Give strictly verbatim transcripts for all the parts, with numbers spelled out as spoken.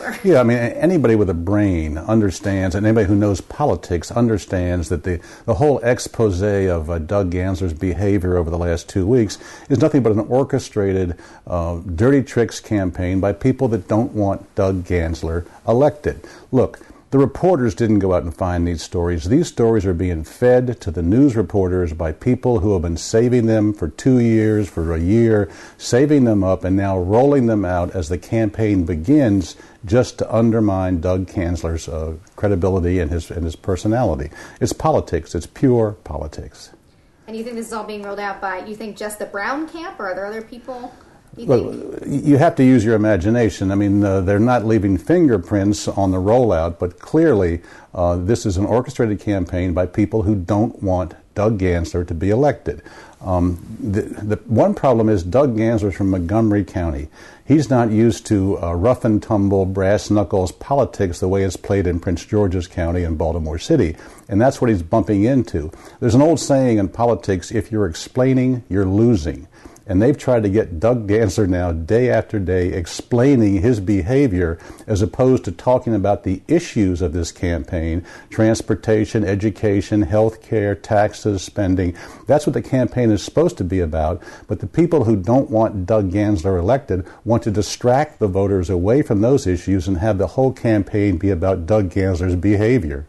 Gansler. Yeah, I mean, anybody with a brain understands, and anybody who knows politics understands that the, the whole expose of uh, Doug Gansler's behavior over the last two weeks is nothing but an orchestrated, uh, dirty tricks campaign by people that don't want Doug Gansler elected. Look, the reporters didn't go out and find these stories. These stories are being fed to the news reporters by people who have been saving them for two years, for a year, saving them up, and now rolling them out as the campaign begins just to undermine Doug Gansler's uh, credibility and his, and his personality. It's politics. It's pure politics. And you think this is all being rolled out by, you think just the Brown camp, or are there other people? You, Look, you have to use your imagination. I mean, uh, they're not leaving fingerprints on the rollout, but clearly uh, this is an orchestrated campaign by people who don't want Doug Gansler to be elected. Um, the, the one problem is Doug Gansler's from Montgomery County. He's not used to uh, rough and tumble, brass knuckles politics the way it's played in Prince George's County and Baltimore City, and that's what he's bumping into. There's an old saying in politics, if you're explaining, you're losing. And they've tried to get Doug Gansler now day after day explaining his behavior as opposed to talking about the issues of this campaign: transportation, education, health care, taxes, spending. That's what the campaign is supposed to be about. But the people who don't want Doug Gansler elected want to distract the voters away from those issues and have the whole campaign be about Doug Gansler's behavior.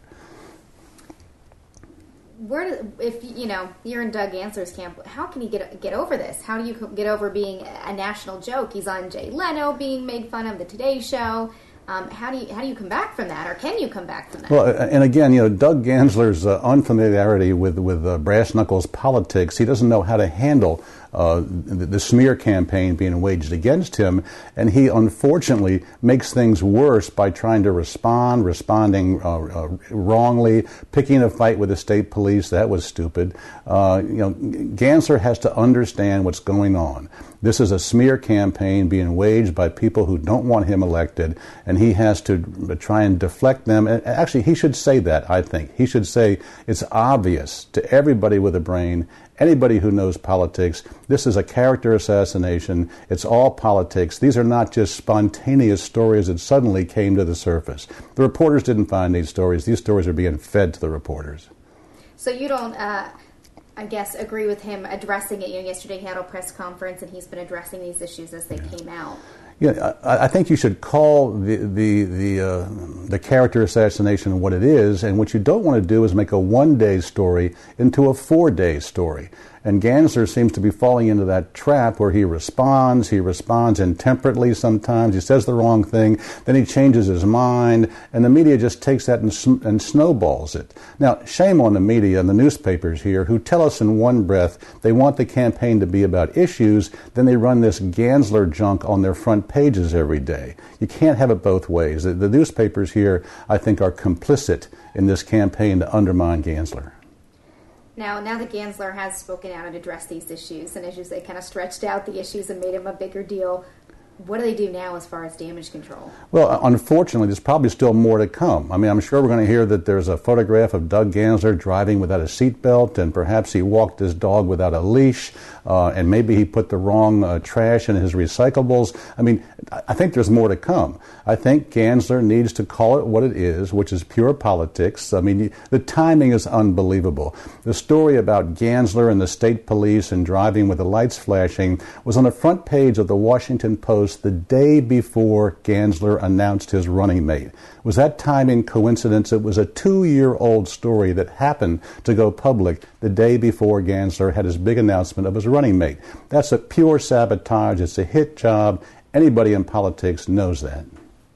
Where, do, if you know you're in Doug Gansler's camp, how can you get get over this? How do you get over being a national joke? He's on Jay Leno being made fun of, the Today Show. Um, how do you how do you come back from that, or can you come back from that? Well, and again, you know, Doug Gansler's uh, unfamiliarity with with uh, brass knuckles politics, he doesn't know how to handle uh, the, the smear campaign being waged against him, and he unfortunately makes things worse by trying to respond, responding uh, uh, wrongly, picking a fight with the state police. That was stupid. Uh, you know, Gansler has to understand what's going on. This is a smear campaign being waged by people who don't want him elected, and he has to try and deflect them. And actually, he should say that, I think. He should say it's obvious to everybody with a brain, anybody who knows politics, this is a character assassination. It's all politics. These are not just spontaneous stories that suddenly came to the surface. The reporters didn't find these stories. These stories are being fed to the reporters. So you don't... Uh I guess, agree with him addressing it. You know, yesterday he had a press conference, and he's been addressing these issues as they yeah. came out. Yeah, I, I think you should call the the the, uh, the character assassination what it is, and what you don't want to do is make a one-day story into a four-day story. And Gansler seems to be falling into that trap where he responds, he responds intemperately sometimes, he says the wrong thing, then he changes his mind, and the media just takes that and, sn- and snowballs it. Now, shame on the media and the newspapers here who tell us in one breath they want the campaign to be about issues, then they run this Gansler junk on their front pages every day. You can't have it both ways. The, the newspapers here, I think, are complicit in this campaign to undermine Gansler. Now, now that Gansler has spoken out and addressed these issues, and as you say, kind of stretched out the issues and made them a bigger deal, what do they do now as far as damage control? Well, unfortunately, there's probably still more to come. I mean, I'm sure we're going to hear that there's a photograph of Doug Gansler driving without a seatbelt, and perhaps he walked his dog without a leash, uh, and maybe he put the wrong uh, trash in his recyclables. I mean, I think there's more to come. I think Gansler needs to call it what it is, which is pure politics. I mean, the timing is unbelievable. The story about Gansler and the state police and driving with the lights flashing was on the front page of the Washington Post the day before Gansler announced his running mate. Was that timing coincidence? It was a two-year-old story that happened to go public the day before Gansler had his big announcement of his running mate. That's a pure sabotage. It's a hit job. Anybody in politics knows that.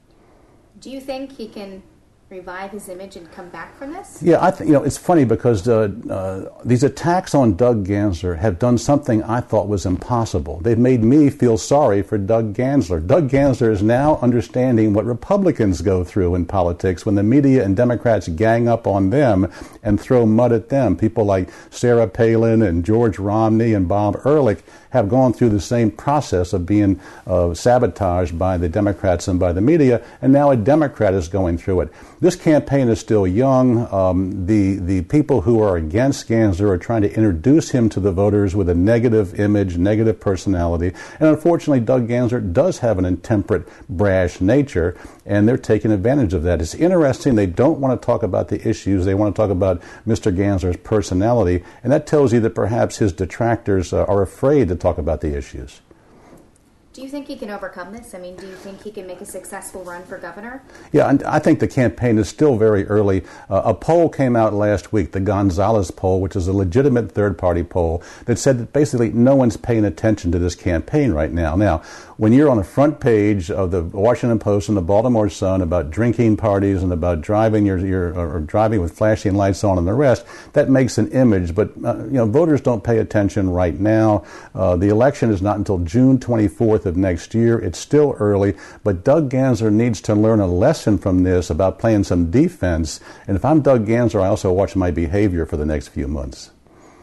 Do you think he can revive his image and come back from this? Yeah, I think, you know, it's funny because uh, uh, these attacks on Doug Gansler have done something I thought was impossible. They've made me feel sorry for Doug Gansler. Doug Gansler is now understanding what Republicans go through in politics when the media and Democrats gang up on them and throw mud at them. People like Sarah Palin and George Romney and Bob Ehrlich have gone through the same process of being uh, sabotaged by the Democrats and by the media, and now a Democrat is going through it. this campaign is still young. Um, the the people who are against Gansler are trying to introduce him to the voters with a negative image, negative personality. And unfortunately, Doug Gansler does have an intemperate, brash nature, and they're taking advantage of that. It's interesting. They don't want to talk about the issues. They want to talk about Mister Gansler's personality, and that tells you that perhaps his detractors uh, are afraid to talk about the issues. Do you think he can overcome this? I mean, do you think he can make a successful run for governor? Yeah, and I think the campaign is still very early. Uh, a poll came out last week, the Gonzalez poll, which is a legitimate third-party poll, that said that basically no one's paying attention to this campaign right now. Now, when you're on the front page of the Washington Post and the Baltimore Sun about drinking parties and about driving your, your or driving with flashing lights on and the rest, that makes an image. But uh, you know, voters don't pay attention right now. Uh, the election is not until June twenty-fourth of next year. It's still early, but Doug Gansler needs to learn a lesson from this about playing some defense. And if I'm Doug Gansler, I also watch my behavior for the next few months.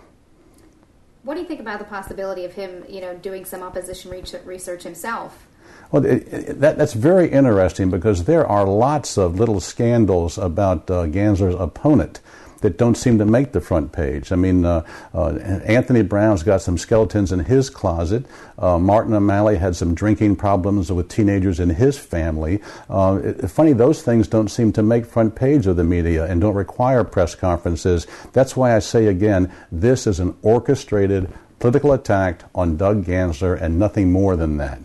What do you think about the possibility of him, you know, doing some opposition research himself? Well, it, it, that, that's very interesting because there are lots of little scandals about uh, Gansler's opponent that don't seem to make the front page. I mean, uh, uh, Anthony Brown's got some skeletons in his closet. Uh, Martin O'Malley had some drinking problems with teenagers in his family. Uh, it, funny, those things don't seem to make front page of the media and don't require press conferences. That's why I say again, this is an orchestrated political attack on Doug Gansler and nothing more than that.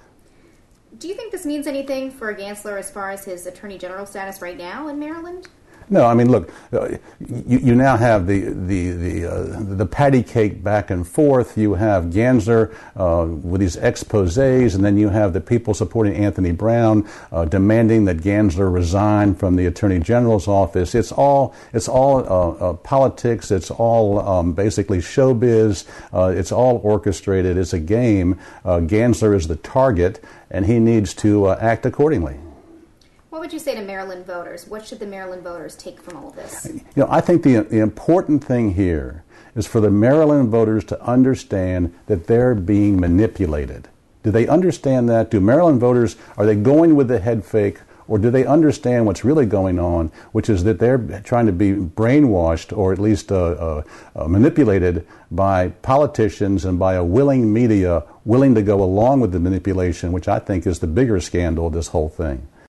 Do you think this means anything for Gansler as far as his attorney general status right now in Maryland? No, I mean, look, uh, you, you now have the the the, uh, the patty cake back and forth. You have Gansler uh, with these exposés, and then you have the people supporting Anthony Brown uh, demanding that Gansler resign from the Attorney General's office. It's all it's all uh, uh, politics. It's all um, basically showbiz. Uh, it's all orchestrated. It's a game. Uh, Gansler is the target, and he needs to uh, act accordingly. What would you say to Maryland voters? What should the Maryland voters take from all of this? You know, I think the, the important thing here is for the Maryland voters to understand that they're being manipulated. Do they understand that? Do Maryland voters, are they going with the head fake, or do they understand what's really going on, which is that they're trying to be brainwashed or at least uh, uh, uh, manipulated by politicians and by a willing media willing to go along with the manipulation, which I think is the bigger scandal of this whole thing.